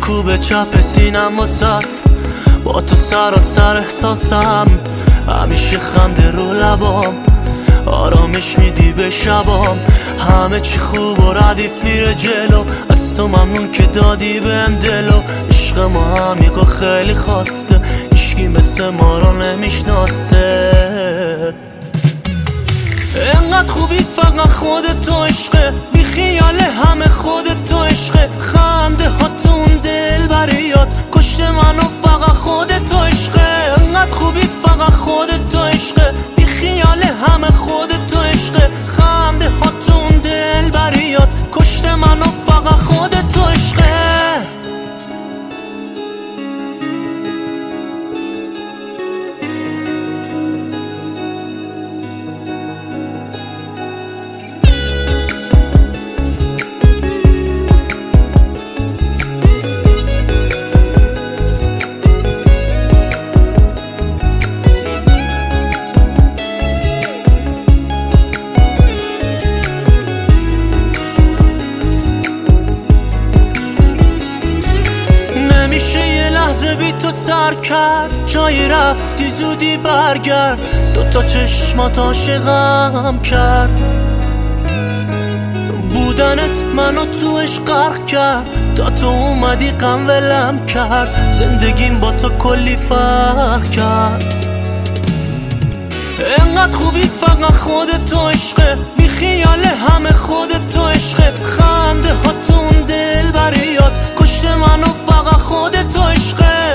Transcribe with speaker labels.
Speaker 1: میکوبه چپ سینم واسط، با تو سراسر احساسم، همیشه خنده رو لبام، آرامش میدی به شبام، همه چی خوب و ردیف میره جلو، از تو ممنون که دادی بهم دلو. عشق ما عمیق و خیلی خاصه، هیچکی مثل ما رو نمیشناسه. انقدر خوبی فقط خودت تو عشقه، بی خیال همه خودت تو عشقه، خنده ها تو اون دل بریات کشته منو فقط خودت تو عشقه. انقدر خوبی فقط خودت تو عشقه، بی خیال همه خودت تو عشقه، خنده ها تو اون دل بریات کشته منو فقط خودت تو عشقه. نمیشه یه لحظه بی تو سر کرد، جایی رفتی زودی برگرد، دوتا چشمات عاشقم کرد، بودنت منو تو عشق غرق کرد، تا تو اومدی غم ولم کرد، زندگیم با تو کلی فرق کرد. انقدر خوبی فقط خودت تو عشقه، بی خیال همه خودت تو عشقه، خنده ها تو اون دل بریات کشته منو فقط خودت تو عشقه.